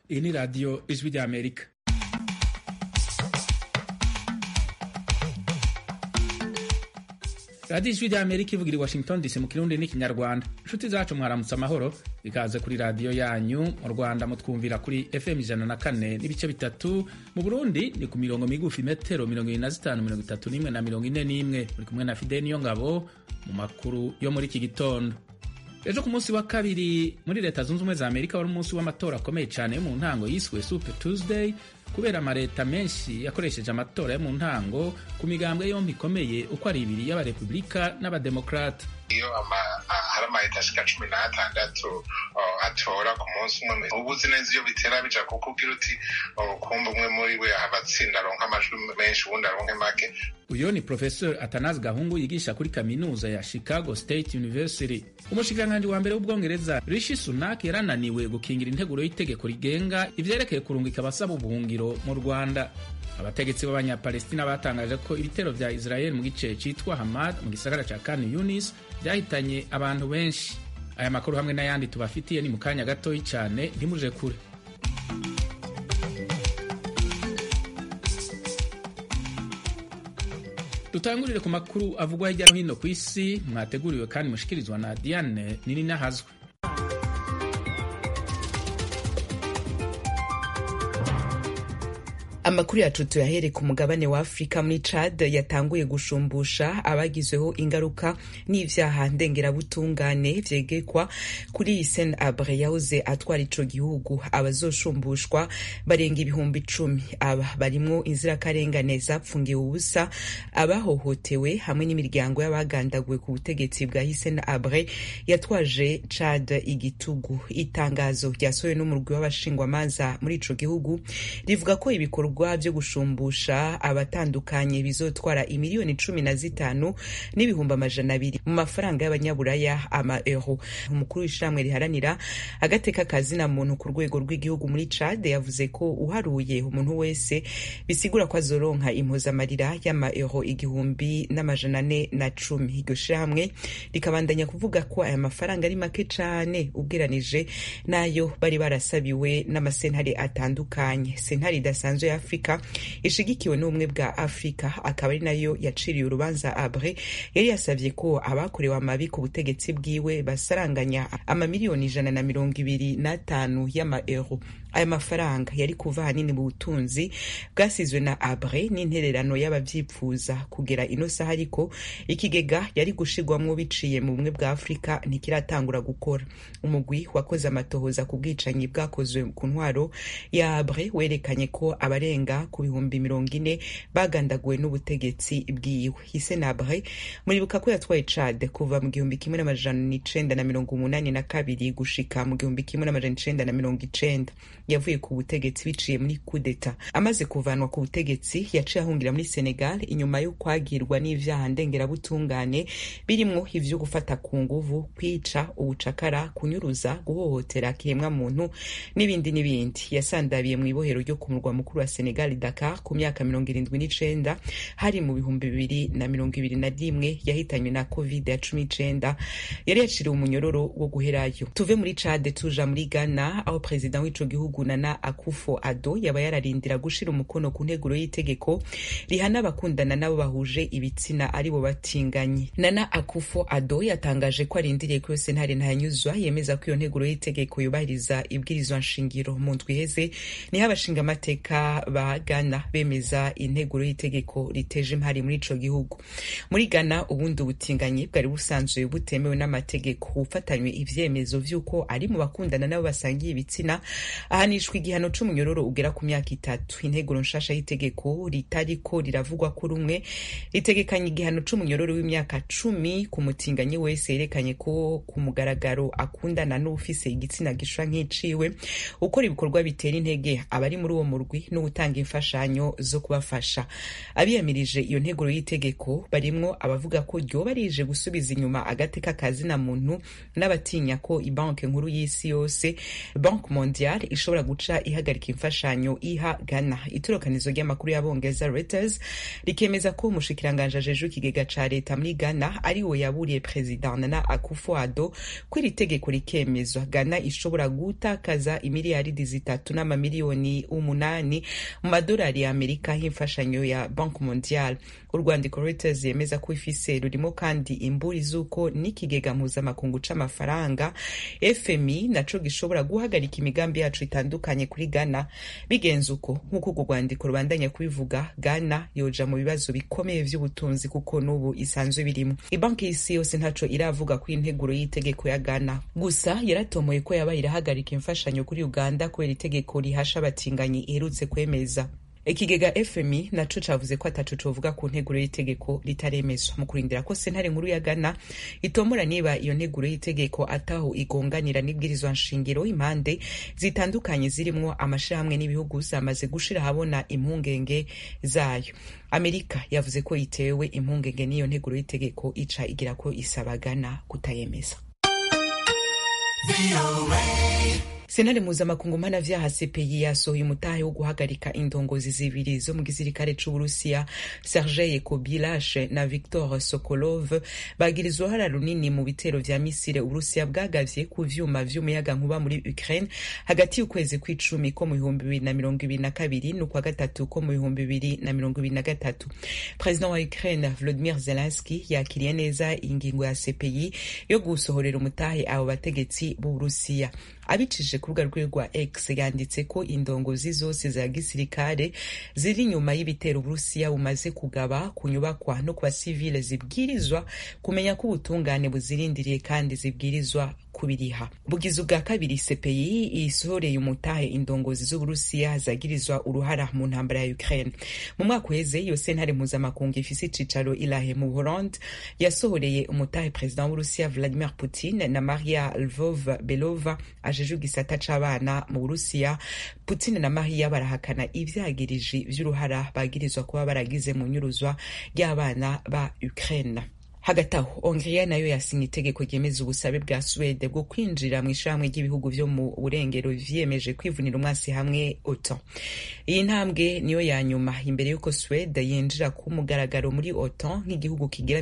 Iyi ni radiyo Ijwi ry'Amerika. radiyo Ijwi ry'Amerika ivugira i Washington DC mu Kirundi n'Ikinyarwanda. Inshuti zacu mwaramutse amahoro, ikaze kuri radiyo yanyu. Mu Rwanda mutwumvira kuri FM 104.3, mu Burundi ni ku mirongo migufi metero 25, 31 na 41. Muri kumwe na Fidel Niyongabo mu makuru yo muri iki gitondo. Ejo ku munsi wa kabiri muri Leta Zunze Ubumwe za Amerika wari umunsi w'amatora akomeye cyane yo mu ntango yiswe Super Tuesday, kubera amaleta menshi yakoresheje amatora yo mu ntango ku migambwe yombi ikomeye uko ari ibiri y'abarepublika n'abademokrata. Iyo hari amaleta ashika 16 atora ku munsi umwe, ubuzi neza iyo bitera bija kuko ugira uti kumva umwe muri we abatsinda aronka amajwi menshi ubundi aronke make. Uyo ni Professor Athanase Gahungu yigisha kuri kaminuza ya Chicago State University. Umushikiranganji wa mbere w'Ubwongereza Rishi Sunak yarananiwe gukingira integuro y'itegeko rigenga ivyerekeye kurungika abasaba ubuhungiro mu Rwanda. Abategetsi b'Abanyapalestina batangaje ko ibitero vya Israel mu gice citwa Hamad mu gisagara ca Khan Yunis byahitanye abantu benshi. Aya makuru hamwe n'ayandi tubafitiye ni mu kanya gatoyi cyane, ntimuje kure. Tutangurire ku makuru avugwa hirya no hino ku isi, mwateguriwe kandi mushikirizwa na Diane Nininahazwe. Amakuru yacu tuyahere ku mugabane wa Afrika. Muri Chad yatanguye gushumbusha abagizweho ingaruka n'ivyaha ndengerabutungane vyegekwa kuri Hissène Habré yahoze atwara ico gihugu. Abazoshumbushwa barenga 10,000. Aba barimwo inzirakarengane zapfungiwe ubusa, abahohotewe hamwe n'imiryango y'abagandaguwe ku butegetsi bwa Hissène Habré yatwaje Chad igitugu. Itangazo ryasohowe n'umurwi w'abashingwamanza muri ico gihugu rivuga ko ibikorwa vyo gushumbusha abatandukanye bizotwara imiliyoni 15 n'ibihumbi 200 mu mafaranga y'abanyaburaya ama euro. Umukuru w'ishiramwe riharanira agateka kazina muntu ku rwego rw'igihugu muri Chad yavuze ko uharuye umuntu wese bisigura ko azoronka impozamarira y'ama euro 1,410. Iryo shiramwe rikabandanya kuvuga ko aya mafaranga ari make cane ugeranije nayo bari barasabiwe n'amasentare atandukanye. Sentare idasanzwe ya Afrika ishigikiwe n'ubumwe bwa Afrika akaba ari nayo yaciriye urubanza Habré yari yasavye ko abakorewe amabi ku butegetsi bwiwe basaranganya amamiliyoni 125 y'ama euro. Aya mafaranga yari kuva hanini mu butunzi bwasizwe na Habré n'intererano y'abavyipfuza kugera ino saha, ariko ikigega yari gushigwamwo biciye mu bumwe bwa Afrika ntikiratangura gukora. Umugwi wakoze amatohoza ku bwicanyi bwakozwe ku ntwaro ya Habré werekanye ko abarenga ku 40,000 bagandaguwe n'ubutegetsi bwiwe. Hissène Habré muribuka ko yatwaye Chad kuva mu 1982 gushika mu 1990. Yavuye ku butegetsi biciye muri coup d'etat. Amaze kuvanwa ku butegetsi yaciye ahungira muri Senegal inyuma yo kwagirwa n'ivyaha ndengerabutungane birimwo ivyo gufata ku nguvu, kwica, ubucakara, kunyuruza, guhohotera kiremwa muntu n'ibindi. Yasandabiye mu ibohero ryo ku murwa mukuru wa Senegal Dakar ku myaka 79 hari mu 2021 yahitanywe na COVID-19. Yari yaciriwe umunyororo wo guherayo. Tuve muri Chad tuja muri Ghana aho president w'ico gihugu Nana Akufo-Addo yaba yararindira gushira umukono ku nteguro y'itegeko rihana abakundana nabo bahuje ibitsina aribo batinganye. Nana Akufo-Addo yatangaje ko arindiriye ko sentare ntanyuzwa yemeza ko iyo nteguro y'itegeko yubahiriza ibwirizwa nshingiro. Mu ndwi iheze niho abashinga amateka ba Ghana bemeza integuro y'itegeko riteje impari muri ico gihugu. Muri Ghana ubundi ubutinganyi bwari busanzwe butemewe n'amategeko. Ufatanywe ivyemezo vy'uko ari mu bakundana nabo basangiye ibitsina ahanishwa igihano c'umunyororo ugera ku myaka 3. Integuro nshasha y'itegeko ritariko riravugwa ko rumwe ritegekanye igihano c'umunyororo w'imyaka 10 ku mutinganyi wese yerekanye ko ku mugaragaro akundana n'ufise igitsina gishwa nk'iciwe, ukora ibikorwa bitera intege abari muri uwo murwi no gutanga imfashanyo zo kubafasha. Abiyamirije iyo nteguro y'itegeko barimwo abavuga ko ryoba rije gusubiza inyuma agateka kazina muntu n'abatinya ko ibanke nkuru y'isi yose Banque Mondiale ishobora ishobora guca ihagarika imfashanyo iha Ghana. Itorokanizo ry'amakuru y'abongereza Reuters rikemeza ko umushikiranganje ajejwe ikigega ca leta muri Ghana ari we yaburiye President Nana Akufo-Addo ko iri tegeko rikemezwa Ghana ishobora gutakaza imiliyaridi 3 n'amamiliyoni 8 mu madolari ya Amerika y'imfashanyo ya Banque Mondiale. Urwandiko Reuters yemeza ko ifise rurimo kandi imburi z'uko n'ikigega mpuzamakungu c'amafaranga FMI naco gishobora guhagarika imigambi yacu itandukanye kuri Ghana. Bigenze uko nk'uko urwo rwandiko rubandanya kubivuga, Ghana yoja mu bibazo bikomeye vy'ubutunzi kuko n'ubu isanzwe birimo. Ibanki y'isi yose ntaco iravuga ku integuro y'itegeko ya Ghana, gusa yaratomoye ko yaba irahagarika imfashanyo kuri Uganda kubera itegeko rihasha abatinganyi iherutse kwemeza. Ikigega FMI naco cavuze ko ataco covuga ku nteguro y'itegeko ritaremezwa mu kurindira ko sentare nkuru ya Ghana itomora niba iyo nteguro y'itegeko ataho igonganira n'ibwirizwa nshingiro. Impande zitandukanye zirimwo amashirahamwe n'ibihugu zamaze gushira habona impungenge zayo. Amerika yavuze ko itewe impungenge n'iyo nteguro y'itegeko ica igira ko isaba Ghana kutayemeza. Senare mpuzamakungu mpanavyaha CPI yasohoye umutahe wo guhagarika indongozi zibiri zo mu gisirikare c'Uburusiya, Sergei Kobilash na Viktor Sokolov, bagirizwa uruhara runini mu bitero vya misile Uburusiya bwagavye ku vyuma vy'umuyagankuba muri Ukraine hagati y'ukwezi kw'icumi ko mu 2022 n'ukwa gatatu ko mu 2023. President wa Ukraine Volodymyr Zelensky yakiriye neza ingingo ya CPI yo gusohorera umutahe abo bategetsi b'Uburusiya. Abicishije ku rubuga rwe rwa X yanditse ko indongozi zose za gisirikare ziri nyuma y'ibitero Uburusiya bumaze kugaba ku nyubakwa no kwa civile zibwirizwa kumenya ko ubutungane buzirindiriye kandi zibwirizwa kubiriha. Bugizu bwa kabiri CPI isohoreye umutahe indongozi z'Uburusiya zagirizwa uruhara mu ntambara ya Ukraine. Mu mwaka uheze iyo sentare mpuzamakungu ifise icicaro ilahe mu Buholandi yasohoreye umutahe President w'Uburusiya Vladimir Putin na Maria Lvov-Belova ajejwe igisata c'abana mu Burusiya. Putin na Maria barahakana ivyagiriji vy'uruhara bagirizwa kuba baragize mu nyuruzwa ry'abana ba Ukraine. Hagati aho Hongria nayo yasinye itegeko ryemeza ubusabe bwa Swede bwo kwinjira mu ishamwe ry'ibihugu vyo mu burengero vyiyemeje kwivunira umwasi hamwe OTAN. Iyi ntambwe niyo ya nyuma imbere yuko Swede yinjira ku mugaragaro muri OTAN nk'igihugu kigira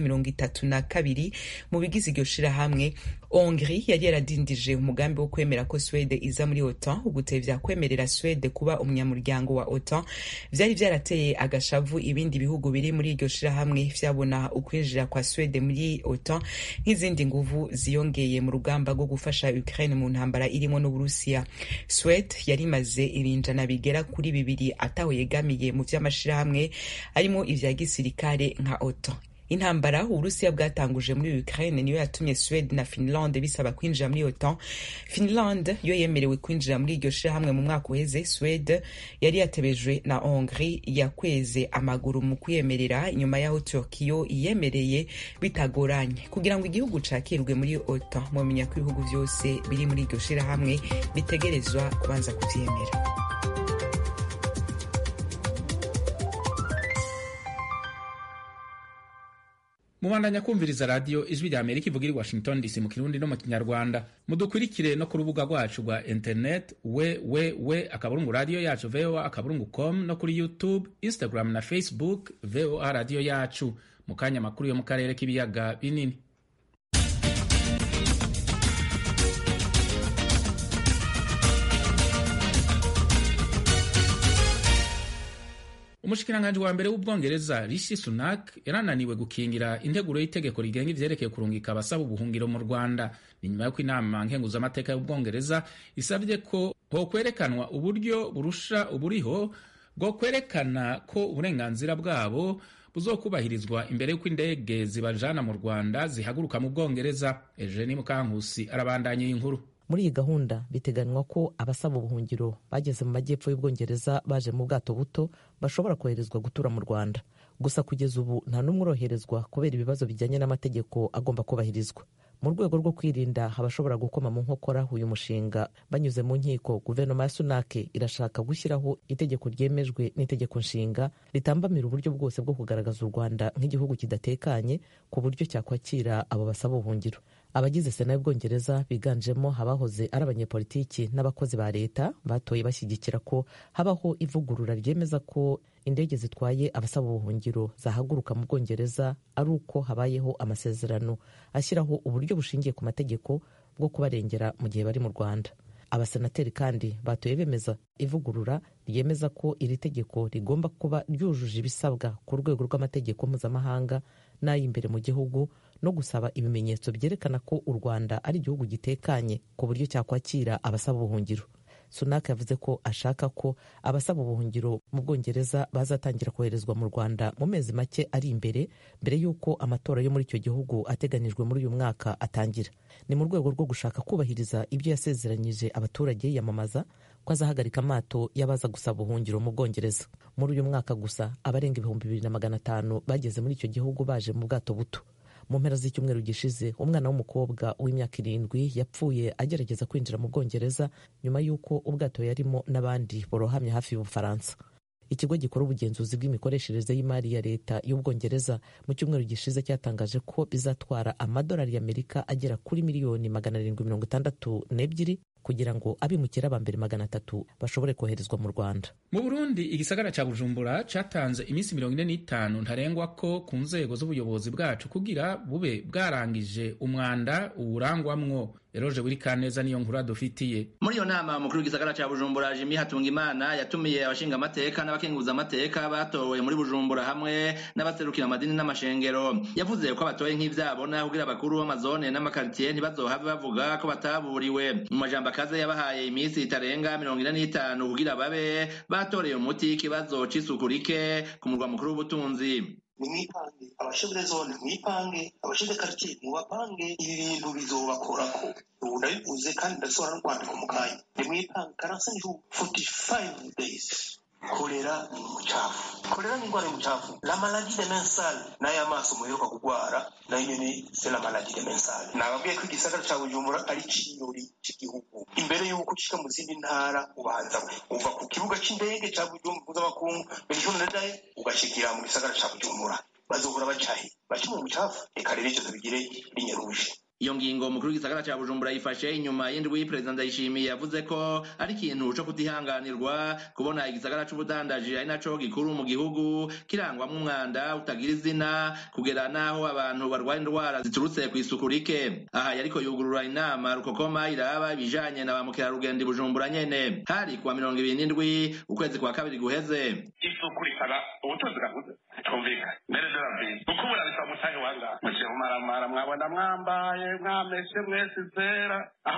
32 mu bigize iryo shirahamwe. Hongrie yari yaradindije umugambi wo kwemera ko Swede iza muri OTAN. Ugutevya kwemerera Swede kuba umunyamuryango wa OTAN vyari vyarateye agashavu ibindi bihugu biri muri iryo shirahamwe vyabona ukwinjira kwa Swede muri OTAN nk'izindi nguvu ziyongeye mu rugamba rwo gufasha Ukraine mu ntambara irimo n'Uburusiya. Swede yari imaze ibinjana bigera kuri 2 ataho yegamiye mu vy'amashirahamwe arimo ivya gisirikare nka OTAN. Intambara Uburusiya bwatanguje muri Ukraine niyo yatumye Swede na Finland bisaba kwinjira muri OTAN. Finland yo yemerewe kwinjira muri iryo shirahamwe mu mwaka uheze. Swede yari yatebejwe na Hongrie yakweze amaguru mu kwemerera inyuma yaho Turkiyo yemereye bitagoranye. Kugira ngo igihugu cakirwe muri OTAN, mumenya ko ibihugu vyose biri muri iryo shirahamwe bitegerezwa kubanza kuvyemera. Mubandanya kumviriza radio Ijwi rya Amerika ivugira i Washington DC mu Kirundi no mu Kinyarwanda. Mudukurikire no ku rubuga rwacu rwa internet /radio yacu voa.com no kuri YouTube, Instagram na Facebook VOA radio yacu. Mu kanya makuru yo mu karere k'ibiyaga binini. Umushikiranganje wa mbere w'Ubwongereza Rishi Sunak yarananiwe gukingira integuro y'itegeko rigenga ivyerekeye kurungika abasaba ubuhungiro mu Rwanda. Ni nyuma y'uko inama nkenguzamateka y'Ubwongereza isabye ko hokwerekanwa uburyo burusha uburiho bwo kwerekana ko uburenganzira bwabo buzokubahirizwa imbere y'uko indege zibajana mu Rwanda zihaguruka mu Bwongereza. Eugenie Mukankusi arabandanya inkuru. Muri iyi gahunda biteganywa ko abasaba ubuhungiro bageze mu majyepfo y'Ubwongereza baje mu bwato buto bashobora koherezwa gutura mu Rwanda. Gusa kugeza ubu nta n'umwe uroherezwa kubera ibibazo bijyanye n'amategeko agomba kubahirizwa. Mu rwego rwo kwirinda abashobora gukoma mu nkokora uyu mushinga banyuze mu nkiko, guverinoma ya Sunak irashaka gushyiraho itegeko ryemejwe n'itegeko nshinga ritambamira uburyo bwose bwo kugaragaza u Rwanda nk'igihugu kidatekanye ku buryo cyakwakira abo basaba ubuhungiro. abagize sena y'ubwongereza biganjemo abahoze ari abanyepolitiki n'abakozi ba leta batoye bashyigikira ko habaho ivugurura ryemeza ko indege zitwaye abasaba ubuhungiro zahaguruka mu bwongereza ari uko habayeho amasezerano ashyiraho uburyo bushingiye ku mategeko bwo kubarengera mu gihe bari mu Rwanda. Abasenateri kandi batoye bemeza ivugurura ryemeza ko iri tegeko rigomba kuba ryujuje ibisabwa ku rwego rw'amategeko mpuzamahanga n'ay'imbere mu gihugu no gusaba ibimenyetso byerekana ko u Rwanda ari igihugu gitekanye ku buryo cyakwakira abasaba ubuhungiro. Sunak yavuze ko ashaka ko abasaba ubuhungiro mu Bwongereza bazatangira koherezwa mu Rwanda mu mezi make ari mbere y'uko amatora yo muri icyo gihugu ateganijwe muri uyu mwaka atangira. Ni mu rwego rwo gushaka kubahiriza ibyo yasezeranyije abaturage, yamamaza ko azahagarika amato y'abaza gusaba ubuhungiro mu Bwongereza. Muri uyu mwaka gusa abarenga 2,500 bageze muri icyo gihugu baje mu bwato buto. Mu mpera z'icyumweru gishize umwana w'umukobwa w'imyaka 7 yapfuye agerageza kwinjira mu Bwongereza nyuma y'uko ubwato yarimo n'abandi borohamye hafi y'Ubufaransa. Ikigo gikora ubugenzuzi bw'imikoreshereze y'imari ya leta y'Ubwongereza mu cyumweru gishize cyatangaje ko bizatwara amadolari y'Amerika agera kuri miliyoni 762 kugira ngo abimukira ba mbere 300 bashobore koherezwa mu Rwanda. Mu Burundi igisagara ca Bujumbura catanze iminsi 45 ntarengwa ko ku nzego z'ubuyobozi bwacu kugira bube bwarangije umwanda uwurangwamwo. Eroje Wirikaneza niyo nkuru dufitiye. Muri iyo nama umukuru w'igisagara ca Bujumbura Jimmy Hatungimana yatumiye abashinga amateka n'abakenguza amateka batowe muri Bujumbura hamwe n'abaserukira amadini n'amashengero. Yavuze ko abatoye nk'ivyabona kugira abakuru b'amazone n'amakartier ntibazohave bavuga ko bataburiwe. Mu majambo akaze yabahaye iminsi itarenga 45 kugira babe batoreye umuti ikibazo c'isuku rike ku murwa mukuru w'ubutunzi. Mwipange abashinzwe zone, mwipange abashinzwe quartier, mubapange ibi bintu bizobakorako. Ubu ndabivuze kandi ndasohora no kwandika mu kanya. Mwipange 45 days. Kolera ni muchafu. Kolera ni ngwara muchafu. La maladie de mensale nayo amaso muheruka kugwara nayo nyene c'est la maladie de mensale. Nababwiye ko igisagara ca Bujumbura ari kirori cy'igihugu. Imbere y'uko ushika mu zindi ntara ubanza uva ku kibuga c'indege ca Bujumbura mpuzamakungu Benjamin Ndadaye ugashikira mu gisagara ca Bujumbura. Bazohora bacahe baca mu mucafu eka rero icyo bigire rinyeruje. Iyo ngingo umukuru w'igisagara ca Bujumbura yifashe inyuma y'indwi Perezida Ndayishimiye yavuze ko ari ikintu co kutihanganirwa kubona igisagara c'ubudandaji ari naco gikuru mu gihugu kirangwamwo umwanda utagira izina kugera naho abantu barwaye indwara ziturutse kw'isuku rike. Aha yariko yugurura inama rukokoma iraba ibijanye na ba mukerarugendo i Bujumbura nyene hari kuwa 27 ukwezi kwa kabiri guheze. Isuku rikaba ubutunzi bwavuze twumvika mbere darabi ukubura bisaba mutahe wanga muce mumaramara mwabona mwambaye mwameshe mwese zera aho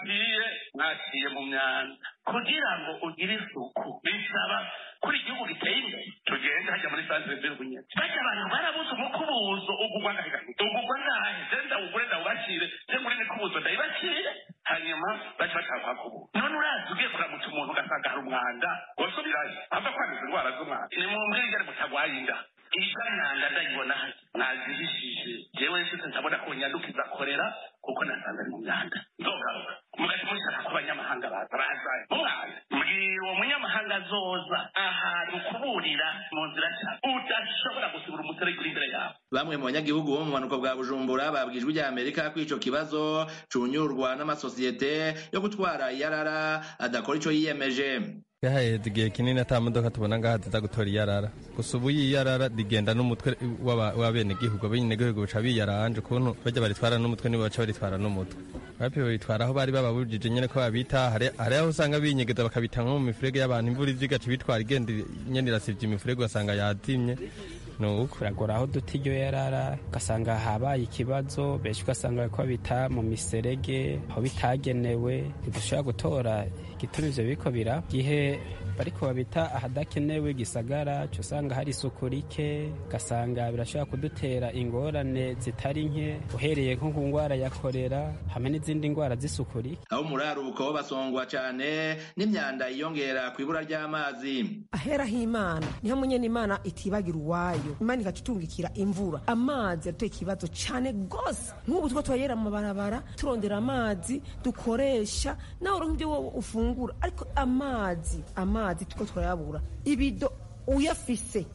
mwaciye mu myanda kugira ngo ugire isuku bisaba kuri igihugu giteye imbere tugende hajya muri santere z'urwunyene bajya abantu barabuze umukubuzo ugugwa ngahe zenda ugure ndawubacire muri mikubuzo ndayibacire hanyuma baca bashaka kubu none urazi ugiye kuramutsa umuntu ugasanga hari umwanda wasubirayo ava kwanduza indwara z'umwanda ni mu mbwirigare mutagwaye inda iganyanga ndayibona nazihishije jewe nsise ndabona ko nyandukiza korera kuko nasanze ari mu myanda nzogaruka mugati mushaka ko abanyamahanga baza umwana mbwira uwo munyamahanga azoza ahantu kuburira mu nzira cyane udashobora gusubira umutere kuri imbere yawe. Bamwe mu banyagihugu bo mu manuko bwa Bujumbura babwijwe rya Amerika ko ico kibazo cunyurwa n'amasosiyete yo gutwara iyarara adakora ico yiyemeje. Yaheze igihe kinini ata modoka tubona ngaha ziza gutora iyarara gusa ubu iyarara rigenda n'umutwe w'abenegihugu abenegihugu baca biyaranje ukuntu bajya baritwara n'umutwe nibo baca baritwara n'umutwe bapi babitwara aho bari bababujije nyene ko babita hari aho usanga binyegeza bakabita nko mu mifurege y'abantu imvura izigaca bitwara igenda nyene irasivye imifurege ugasanga yazimye kuragora aho duta iryo yarara ugasanga habaye ikibazo benshi ugasanga bariko babita mu miserege aho bitagenewe ntidushobora gutora igituma ivyo biriko biraba gihe bariko babita ahadakenewe gisagara cyo usanga hari isuku rike ugasanga birashobora kudutera ingorane zitari nke uhereye nko ku ngwara ya korera hamwe n'izindi ngwara z'isuku rike. Aho muraruko basongwa cane n'imyanda yiyongera kw'ibura ry'amazi. Ahera h'Imana niho munyene Imana itibagira uwayo Imana ikatutungikira imvura amazi ateye ikibazo cane gose nk'ubu two twayera mu barabara turondera amazi dukoresha nawe uronka ibyo ufungura ariko amazi tuko turayabura ibido uyafise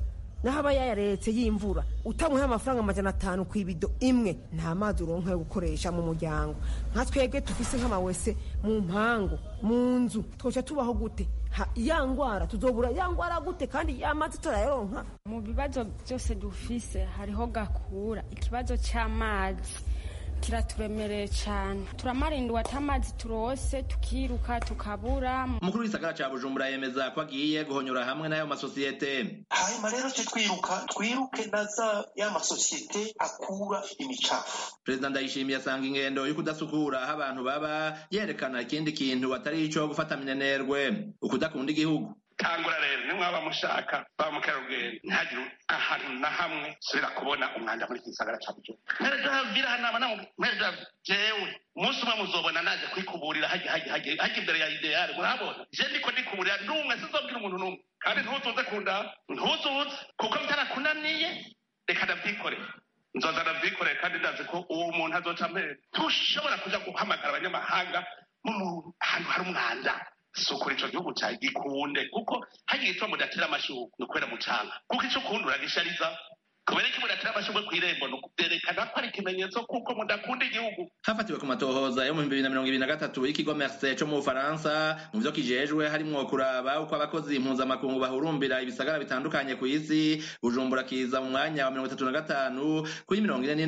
naho aba yayaretse y'imvura utamuha amafaranga 500 ku ibido imwe nta mazi uronka yo gukoresha mu muryango. Nka twebwe tufise nk'amawese mu mpango mu nzu twoca tubaho gute? Ya ngwara tuzobura ya ngwara gute kandi yamazi turayaronka? Mu bibazo byose dufise hariho gakura ikibazo cy'amazi kiraturemereye cyane, turamarindwa atamazi turose tukiruka tukabura. Umukuru w'isagara ca Bujumbura yemeza ko agiye guhonyora hamwe n'ayo masosiyete. Hanyuma rero twiruke naza ya masosiyete akura imicafu. Perezida Ndayishimiye asanga ingendo yo kudasukura aho abantu baba yerekana ikindi kintu atari ico gufata minenerwe, ukudakunda igihugu. Tangura rero nimwaba mushaka ba mukerugendo ntagire ahantu na hamwe subira kubona umwanda muri gisagara ca Bujumbura. Mpereza hana na mpereza jewe umunsi umwe muzobona naje kwikuburira haje imbere ya ideale murabona je ndiko ndikuburira numwe sizobwira umuntu numwe kandi ntuzuze kunda ntuzuze kuko bitarakunaniye reka ndavyikorera nzoza ndavyikorera kandi ndazi ko uwo muntu azoca mbere tushobora kuja guhamagara abanyamahanga mu hantu hari umwanda. Sukura ico gihugu cyawe gikunde kuko hagiye itwa mudatera amashurwe nukwera mucanga kuko ico kundi uragishariza kubera iki mudatera amashurwe kw'irembo nukuderekana ko ari ikimenyetso kuko mudakunda igihugu. Hafatiwe ku matohoza yo mu 2023 y'ikigo Mercer cyo mu Bufaransa mu vyo kijejwe harimwo kuraba uko abakozi impuzamakungu bahurumbira ibisagara bitandukanye ku isi, Bujumbura kiza mu mwanya wa 35 kuri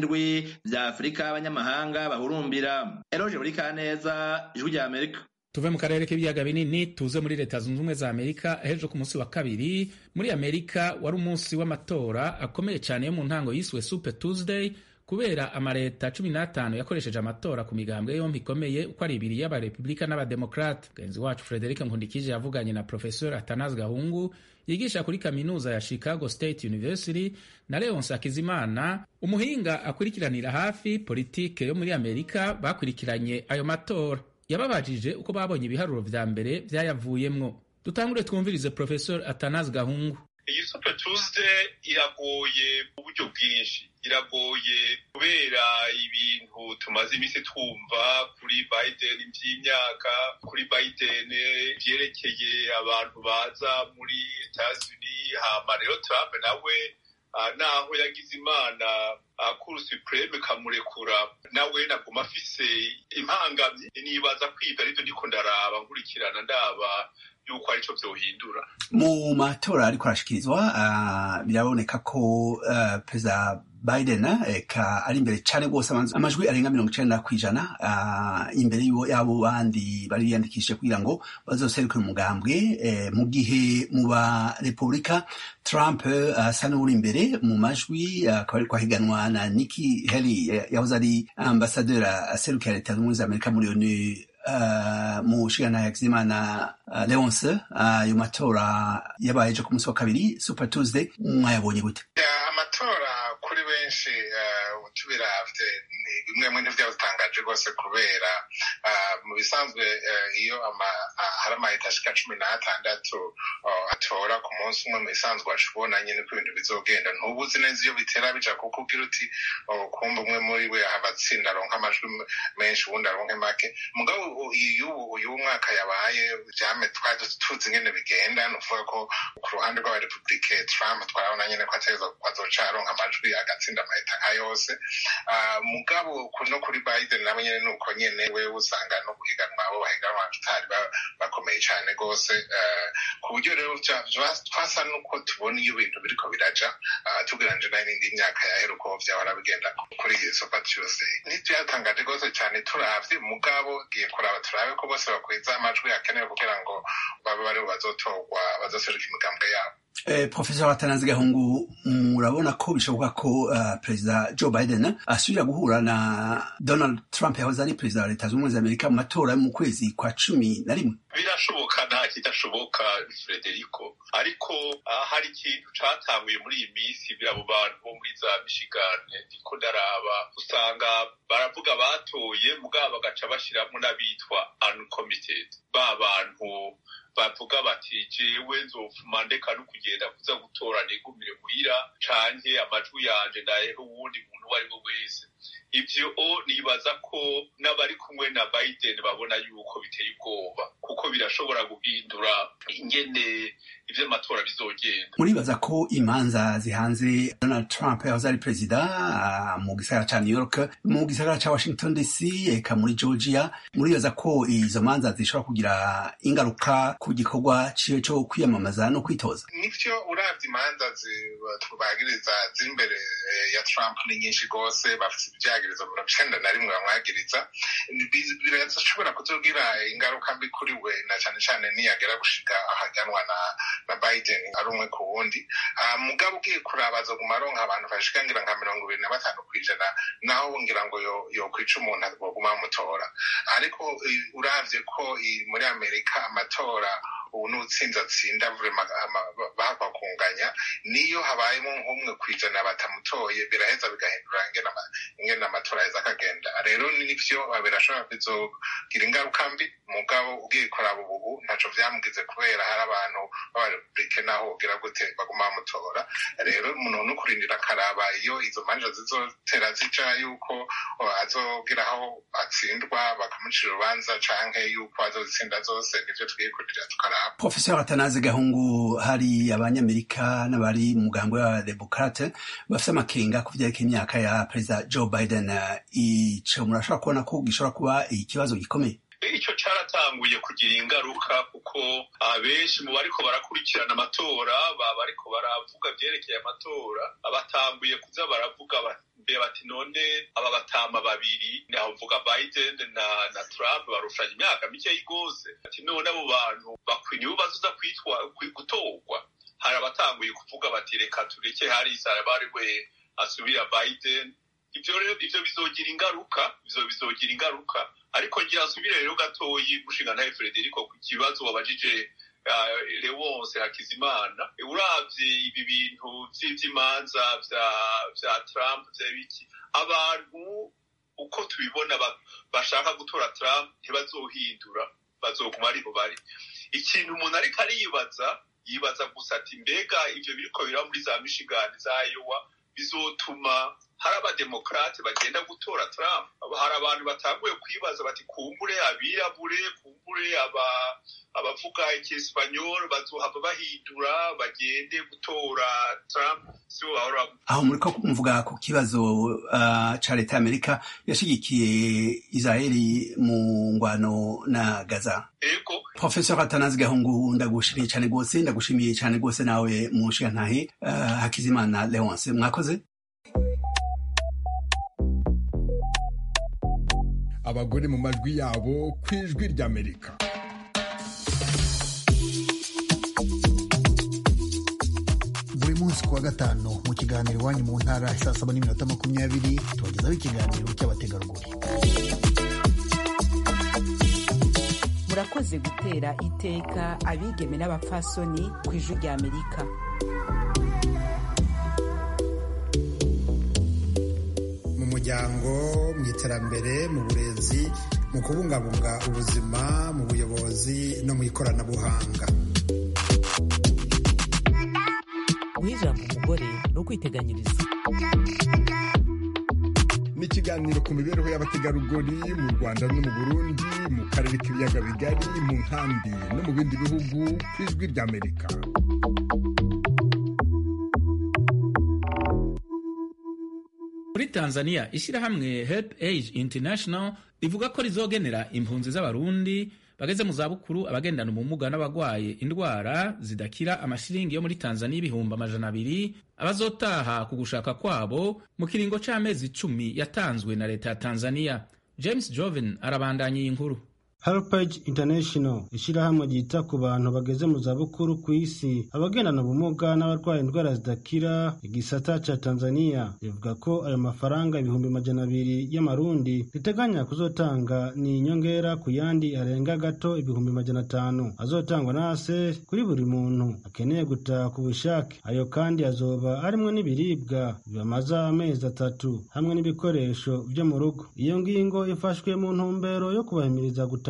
47 vya Afrika abanyamahanga bahurumbira. Eloge Burikaneza, Ijwi rya Amerika. Tuve mu karere k'ibiyaga binini tuze muri Leta Zunze Ubumwe za Amerika. Ejo ku munsi wa kabiri muri Amerika wari umunsi w'amatora akomeye cyane yo mu ntango yiswe Super Tuesday kubera amaleta 15 yakoresheje amatora ku migambwe yombi ikomeye uko ari ibiri y'abarepublika n'abademokrate. Mugenzi wacu Frederic Nkundikije yavuganye na Professor Athanase Gahungu yigisha kuri kaminuza ya Chicago State University na Leonce Hakizimana umuhinga akurikiranira hafi politike yo muri Amerika bakurikiranye ayo matora. Yababajije uko babonye ibiharuro vya mbere vyayavuyemwo. Dutangure twumvirize Professor Athanase Gahungu. Iyi Super Tuesday iragoye mu buryo bwinshi, iragoye kubera ibintu tumaze imisi twumva kuri Biden vy'imyaka, kuri Biden vyerekeye abantu baza muri Etats-Unis, hama rero Trump nawe naho yagize imana Cour Supreme kamurekura nawe naguma afise impangamyi, nibaza kwiga arivyo ndiko ndaraba nkurikirana ndaba yuko arico vyohindura. Mu matora ariko arashikirizwa biraboneka ko Perezida Biden ari imbere cane rwose, amajwi arenga 90% imbere y'abo bandi bari biyandikishije kugira ngo bazoserukire umugambwe, mu gihe mu ba Republika Trump asa n'uri imbere mu majwi, akaba ariko ahiganwa na Nikki Haley yahoze ari ambasaderi aserukira Leta Zunze Ubumwe za Amerika muri ONU. Mu shigana Hakizimana Leonce, ayo matora yabaye ejo ku munsi wa kabiri Super Tuesday mwayabonye gute? Amatora kuri benshi tubiravye ni bimwe ntivyatangaje rwose kubera mu bisanzwe iyo hari amaleta ashika 16 atora ku munsi umwe mu bisanzwe washobona nyene ko ibintu bizogenda ntubuzi neza iyo bitera bija kuko ugira uti kumva umwe muri we abatsinda aronka amajwi menshi ubundi aronke make. Mugabo uyu mwaka yabaye vyame twari tuzi ngene bigenda, nuvuga ko ku ruhande rw'abarepublike Trump twarabona nyene ko azoca aronka amajwi agatsinda amaleta nka yose. Mugabo no kuri Biden nabo nyene nuko nyene we usanga no guhiganwa abo bahiganwa tutari bakomeye cyane gose, ku buryo rero twasa nuko tubona iyo bintu biriko biraja tugeranje n'indi myaka yaheruko vyahora bigenda kuri Super Tuesday. Ntibyatangaje gose cyane turavye, mugabo giye kuraba turabe ko bose bakwiza amajwi akenewe kugira ngo babe bari bazotorwa bazoseruka imigambwe yabo. Professor Athanase Gahungu, murabona ko bishoboka ko Perezida Joe Biden asubira guhura na Donald Trump yahoze ari Perezida wa Leta Zunze Ubumwe za Amerika mu matora mu kwezi kwa 11? Birashoboka, nta kidashoboka Frederico, ariko hari ikintu catanguye muri iyi misi birabo bantu bo muri za Michigan ndiko ndaraba usanga baravuga batoye mugabo bagaca bashiramo n'abitwa uncommitted, ba bantu bavuga bati jewe nzofuma ndeka no kugenda kuza gutora negumire muhira canke amajwi yanje ndayeho uwundi muntu wari we wese. ivyo nibaza ko n'abari kumwe na Biden babona yuko biteye ubwoba kuko birashobora guhindura ingene ivy'amatora bizogenda. Muribaza ko imanza zihanze Donald Trump yahoze ari perezida mu gisagara ca New York, mu gisagara ca Washington DC, eka muri Georgia, muribaza ko izo manza zishobora kugira ingaruka ku gikorwa ciwe co kwiyamamaza no kwitoza? Nivyo uravye imanza tubagiriza z'imbere ya Trump ni nyinshi gose, bafite ivyagirizo 91 bamwagiriza, birashobora kuzogira ingaruka mbi kuri we na cane cane niyagera gushika ahaganwa na Biden ari umwe ku wundi. Mugabo ugiye kuraba azoguma aronka abantu bashika ngira nka 25% naho ngira ngo yo kwica umuntu aguma bamutora. Ariko uravye ko muri Amerika amatora ubu n'utsinze atsinda bahakwa kunganya, niyo habayemo nk'umwe kwijana batamutoye biraheza bigahindura ingene amatora yeza akagenda. Rero nivyo birashobora bizogira ingaruka mbi, mugabo ugiye kuraba ubu ntaco vyamugize kubera hari abantu b'abarepublike naho ugira gute baguma bamutora. Rero umuntu n'ukurindira akaraba iyo izo manja zizotera zija yuko azogira aho atsindwa bakamucira urubanza canke yuko azozitsinda zose, nivyo tugiye kurindira tukaraba. Professor Atanaze Gahungu, hari abanyamerika n'abari mu mugambwe wa Democrate bafite amakenga ku vyerekeye imyaka ya Perezida Joe Biden. Ico murashobora kubona ko gishobora kuba ikibazo gikomeye? Ico caratanguye kugira ingaruka kuko abenshi mu bariko barakurikirana amatora bariko baravuga vyerekeye amatora, abatanguye kuza baravuga bati none aba batama babiri navuga Biden na Trump barushanya imyaka mikeyi gose, ati none abo bantu bakwiriye bazoza gutorwa. Hari abatanguye kuvuga bati reka tureke Harris bari we asubira Biden. Ivyo rero bizogira ingaruka, ariko ngira asubire rero gatoyi mushinga nawe Frederico ku kibazo wabajije Leonce Hakizimana. Uravye ibi bintu vy'imanza vya Trump vy'ibiki, abantu uko tubibona bashaka gutora Trump ntibazohindura, bazoguma ariho bari. Ikintu umuntu ariko yibaza gusa ati mbega ivyo biriko bira muri za Michigan, za Iowa bizotuma hari abademokrate bagenda gutora Trump. Hari abantu batanguye kwibaza bati kumbure abirabure, kumbure abavuga icyesipanyol bazohava bahindura bagende gutora Trump. Aho muriko muvuga ku kibazo ca leta y'Amerika yashigikiye Israeli mu ngwano na Gaza. Ego. Professor Atanaze Gahungu, ndagushimiye cyane gose nawe mushigantahe Hakizimana Leonce, mwakoze. Abagore mu majwi yabo ku ijwi ry'Amerika. Buri munsi kuwa gatanu mu kiganiro iwanyu mu ntara saa 7:20 tubagezaho ikiganiro cy'abategarugori. Murakoze gutera iteka abigeme n'abapfasoni ku ijwi ry'Amerika. Muryango, mu iterambere, mu burezi, mu kubungabunga ubuzima, mu buyobozi no mu ikoranabuhanga. Guha ijambo umugore no kwiteganyiriza. Ni ikiganiro ku mibereho y'abategarugori mu Rwanda no mu Burundi, mu karere k'ibiyaga bigari, mu nkambi no mu bindi bihugu ku ijwi ry'Amerika. Muri Tanzania, ishirahamwe Help Age International rivuga ko rizogenera impunzi z'abarundi bageze mu zabukuru, abagendana ubumuga n'abagwaye indwara zidakira amashiringi yo muri Tanzania 200,000 abazotaha ku gushaka kwabo mu kiringo c'amezi 10 yatanzwe na leta ya Tanzania. James Joven arabandanya iyi nkuru. Helpage International, ishirahamwe ryita ku bantu bageze mu zabukuru ku isi, abagendana ubumuga n'abarwaye indwara zidakira, igisata ca Tanzania rivuga ko ayo mafaranga 200,000 y'amarundi riteganya kuzotanga ni inyongera ku yandi arenga gato 500,000 azotangwa nase kuri buri muntu akeneye gutaha ku bushake. Ayo kandi azoba arimwe n'ibiribwa bibamaza amezi 3 hamwe n'ibikoresho vyo mu rugo. Iyo ngingo ifashwe mu ntumbero yo kubahimiriza gutaha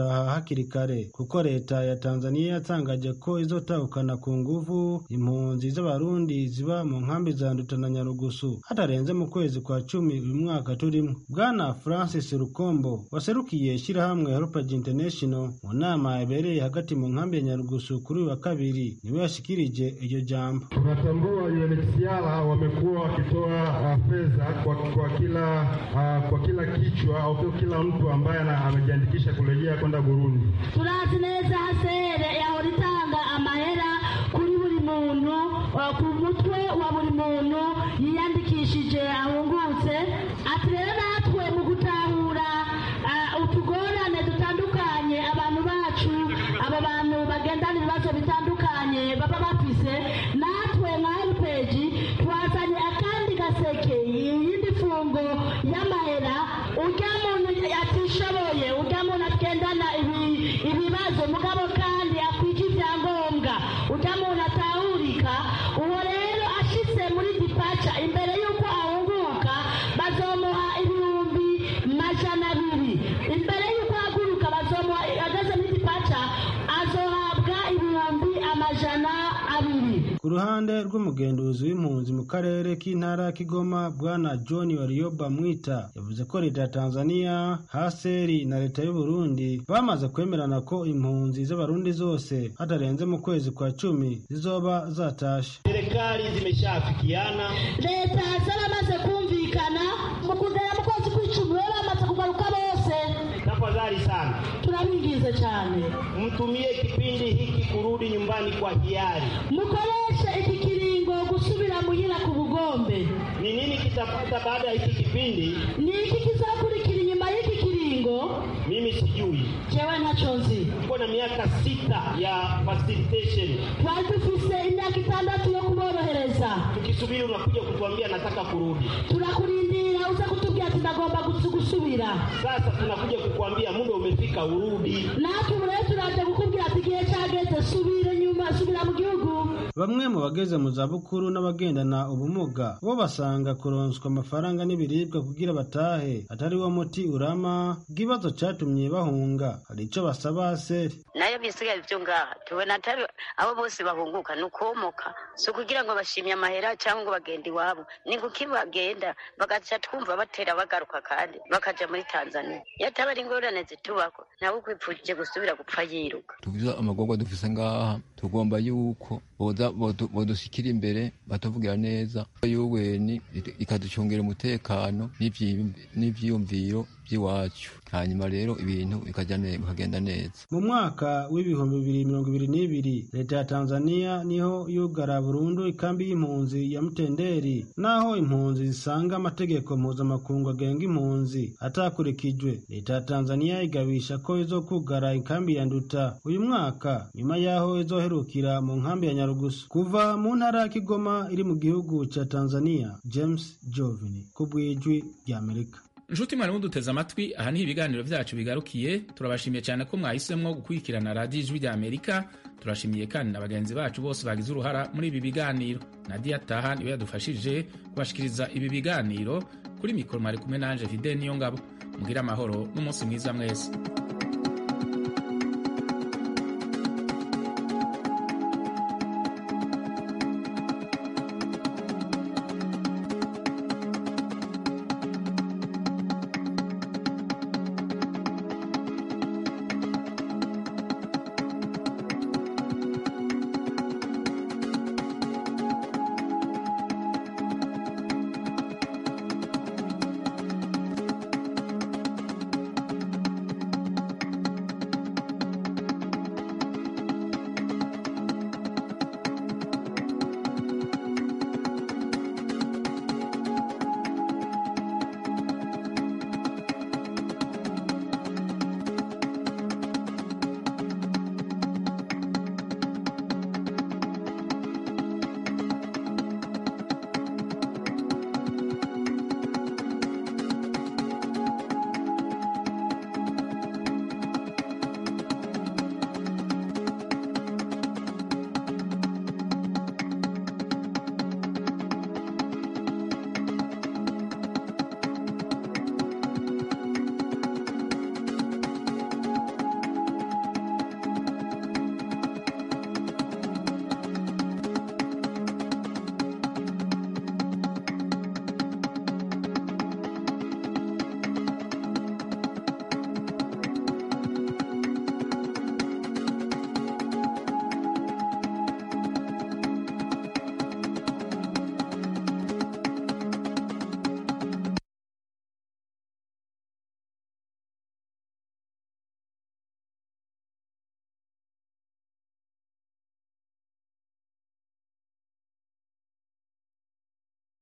gutaha hakiri kare kuko leta ya Tanzania yatangaje ko izotahukana ku nguvu impunzi z'abarundi ziba mu nkambi za Nduta na Nyarugusu hatarenze mu kwezi kwa 10 uyu mwaka turimo. Bwana Francis Rukombo waserukiye ishirahamwe Heritage International mu nama yabereye hagati mu nkambi ya Nyarugusu kuri wa kabiri niwe yashikirije iryo jambo. Tunatambua UNHCR wamekuwa wakitoa fedha kwa kila kichwa au kila mtu ambaye amejiandikisha kurejea kwenda Burundi. Turazi neza hasere yahora itanga amahera kuri buri muntu ku mutwe wa buri muntu yiyandikishije ahungutse. Ati rero natwe mu gutahura utugorane dutandukanye abantu bacu aba bantu bagendana ibibazo bitandukanye baba bafise, natwe nka Heritage twazanye akandi gaseke yindi fungo y'amahera urya muntu atishoboye, urya muntu agendana ibibazo mugabo kandi akwije ibyangombwa, urya muntu atahurika. Uwo rero ashitse muri dipacha imbere y'uko ahunguka bazomuha 200,000. Imbere y'uko ahaguruka bazomuha ageze muri dipacha azohabwa 200,000. Ku ruhande rw'umugenduzi w'impunzi mu karere k'intara Kigoma Bwana John Warioba Mwita yavuze ko leta ya Tanzania, Haseri na leta y'u Burundi bamaze kwemerana ko impunzi z'abarundi zose hatarenze mu kwezi kwa 10 zizoba zatashe. Serikali zimeshafikiana, leta zaramaze kumvikana mu kugera mu kwezi kwa 10 bamaze kugaruka bose. Tafadhali sana, turabingize cyane mtumie kipindi hiki kurudi nyumbani kwa hiari. Mukoreshe iki kiringo gusubira muhira ku bugombe. Ni nini kitafuata baada ya hiki kipindi? Ni iki kizakurikira inyuma y'iki kiringo? Mimi sijui. Jewe ntaco nzi. Tuko na miaka 6 ya facilitation. Twari dufise imyaka 6 yo kuborohereza. Tukisubiri unakuja kutuambia nataka kurudi. Turakurindira uza kutubwira ati ndagomba gusubira. Sasa tunakuja kukuambia muda umefika urudi. Natwe rero turaje kukubwira ati gihe cyageze subira nyuma, subira mu gihugu. Bamwe mu bageze mu zabukuru n'abagendana ubumuga bo basanga kuronswa amafaranga n'ibiribwa kugira batahe atari wo muti urama bw'ibibazo cyatumye bahunga. Hari ico basaba Haseri. Nayo bisigaye byo ngaha tubona atari abo bose bahunguka nukomoka, so kugira ngo bashimye amahera cyangwa ngo bagenda iwabo, ni kukibagenda bagaca twumva batera bagaruka kandi bakaja muri Tanzania. Yataba ari ingorane zitubako nawe kwipfuje gusubira gupfa yiruka. Tuvuze amagorwa dufise ngaha, tugomba yuko bodushikira imbere batuvugira neza yuweni ikaducungera umutekano n'ivyiyumviro by'iwacu, hanyuma rero ibintu bikagenda neza. Mu mwaka w'ibihumbi 2022 leta ya Tanzania niho yugara burundu ikambi y'impunzi ya Mtenderi, naho impunzi zisanga amategeko mpuzamakungu agenga impunzi atakurikijwe. Leta ya Tanzania igabisha ko izokugara ikambi ya Nduta uyu mwaka nyuma yaho izoherukira mu nkambi ya Nyarugusu. Kuva mu ntara ya Kigoma iri mu gihugu ca Tanzania, James Jovini kubwijwi rya Amerika. Nshuti mwari muduteze amatwi, aha niho ibiganiro vyacu bigarukiye. Turabashimiye cyane ko mwahisemwo gukurikirana Radio Ijwi rya Amerika. Turashimiye kandi na bagenzi bacu bose bagize uruhara muri ibi biganiro. Nadia Taha niwe yadufashije kubashikiriza ibi biganiro. Kuri mikoro mwari kumwe nanje Fidel Niyongabo. Mugira amahoro n'umunsi mwiza mwese.